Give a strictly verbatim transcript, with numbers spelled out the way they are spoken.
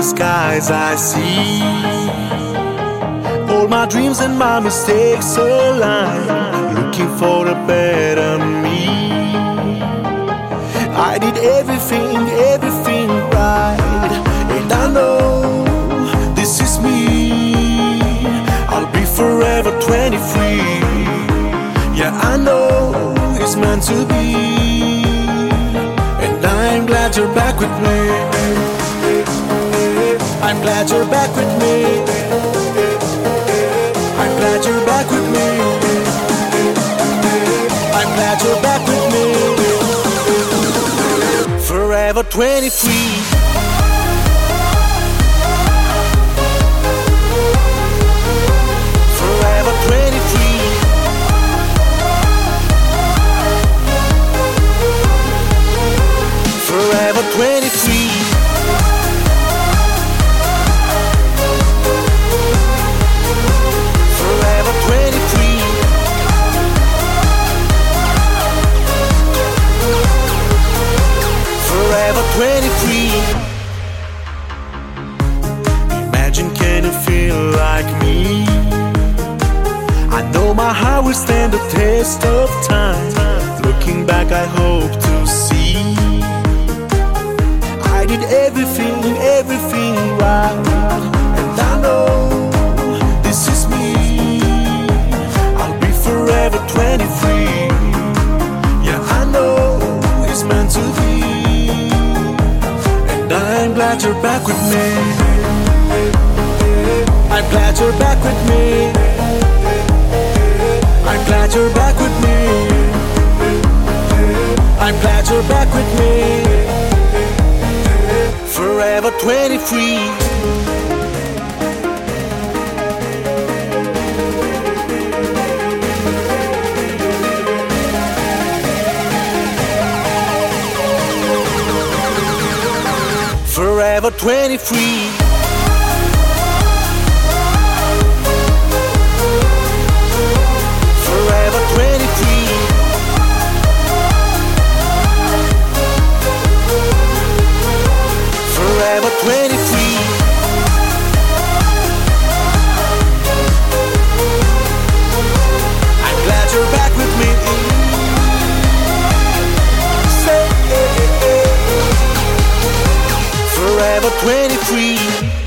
skies I see. All my dreams and my mistakes align, looking for a better me. I did everything, everything right, and I know this is me. I'll be forever twenty-three. Yeah, I know it's meant to be, and I'm glad you're back with me. I'm glad you're back with me. I'm glad you're back with me. I'm glad you're back with me. Forever twenty-three. Forever twenty-three. Forever twenty-three. Forever twenty-three. Forever twenty-three. Imagine, can you feel like me? I know my heart will stand the test of time. Looking back, I hope to see I did everything, everything right, and I know this is me. I'll be forever twenty-three. Yeah, I know it's meant to be, and I'm glad you're back with me. I'm glad you're back with me. I'm glad you're back with me. I'm glad you're back with me. Forever twenty-three. Forever twenty-three. Forever twenty-three. Forever twenty-three. I'm glad you're back with me. Say, forever twenty-three.